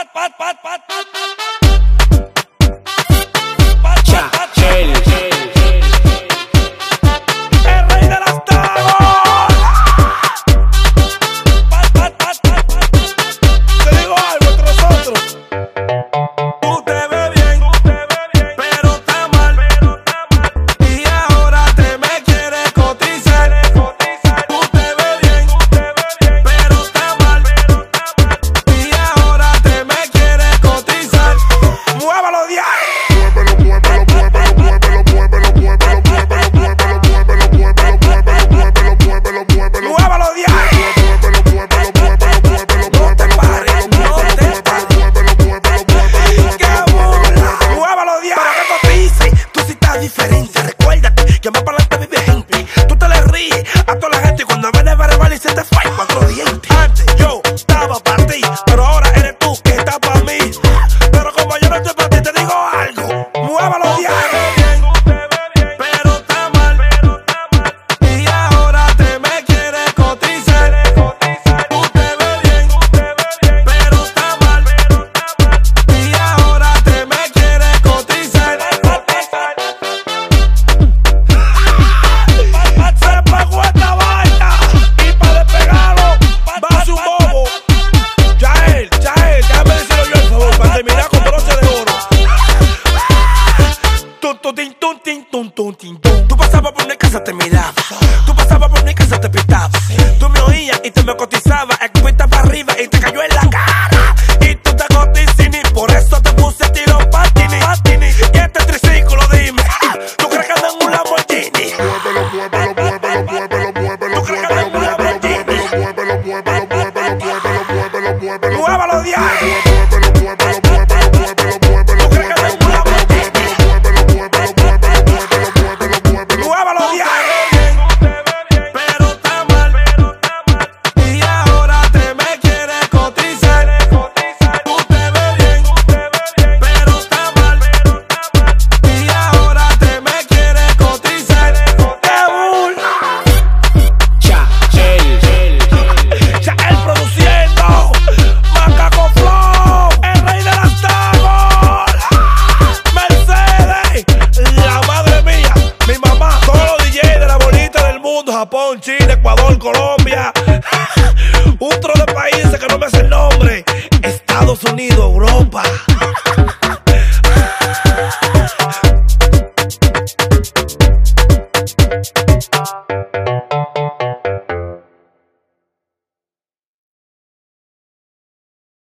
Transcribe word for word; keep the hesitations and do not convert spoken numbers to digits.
pat, pat, pat, pat, pat, pat. El rey de las tagos. Pat, pat, pat, pat, pat. Te digo algo entre nosotros. Tú te ves bien, pero está mal. Y ahora te me quieres cotizar. Tú te ves bien, pero está mal. Y ahora te me quieres cotizar. Muévalo diario. Muévalo diario. No te pares, no te pares. ¡Qué bola! Muévalo diario. Pero que cotice, tú sí estás diferente. Recuérdate que más para adelante vive gente. Tú te le ríes a toda la gente y cuando ves de verbal y se te fue cuatro dientes. Antes yo estaba para ti, pero ahora eres tú que estás para mí. Pero como yo no estoy para ti, te digo algo. Muévalo diario. Pero está mal. Y ahora te me quieres cotizar. Tú te ves bien, pero está mal. Y ahora te me quieres cotizar. Se pagó esta vaina y para despegarlo va su bobo. Yael, Yael, déjame decirlo yo, por favor, para terminar con broche de oro. Tum, tum, tin, tum, tin, tum, tum, tin, tum. Tú pasabas por mi casa, te miraba. Tú pasabas por mi casa, te pitaba. Tú me oías y te me cotizabas. Escuita para arriba y te cayó en la cara. Y tú te cotizini, por eso te puse tiro patini. Patini. Y este triciclo, dime, ¿tú crees que andan en un Lamborghini? ¿Tú crees que andan en un Lamborghini? Muévalo diario. ¿Tú crees que andan en un Lamborghini? Muévalo diario. Pero está mal. Y ahora te me quieres cotizar. Tú te ves bien, pero está mal. Y ahora te me quieres cotizar. ¡Qué burla! Yael produciendo. Macaco Flow. El rey de las tagos. Mercedes. La madre mía. Mi mamá. Todos los D J de la bolita del mundo. Japón, Chile, Ecuador, Colombia. Un tro de países que no me hace el nombre. Estados Unidos, Europa.